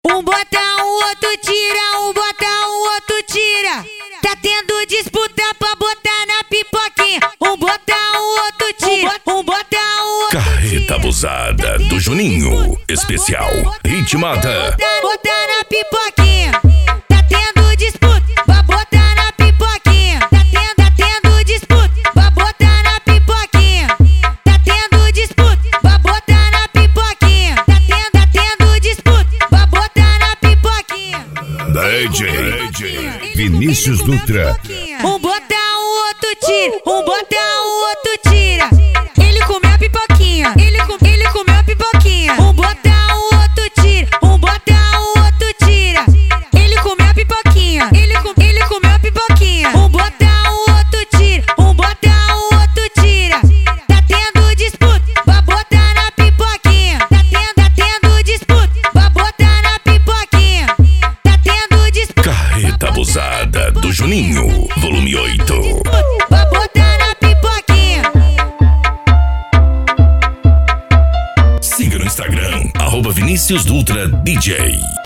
Um bota, o outro tira, um bota, o outro tira. Tá tendo disputa pra botar na pipoquinha. Um bota, o outro tira, um bota, o outro tira. Carreta abusada do Juninho, especial ritmada. Botar na pipoquinha. Tá tendo disputa pra botar na pipoquinha. Tá tendo disputa pra botar na pipoquinha. Tá tendo disputa pra botar na pipoquinha. Tá tendo disputa pra botar na pipoquinha. DJ Vinícius Dutra. Um bota, o outro tira, um bota, o outro tira. Ele comeu a pipoquinha, ele comeu a pipoquinha. Um bota, o outro tira, um bota, o outro tira. Ele comeu a pipoquinha, ele comeu a pipoquinha. Um bota, o outro tira, um bota, o outro tira. Tá tendo disputa pra botar na pipoquinha. Tá tendo disputa pra botar na pipoquinha. Tá tendo disputa. Carreta abusada do Juninho, volume 8. Pra botar na pipoquinha. Siga no Instagram, @Vinícius Dutra DJ.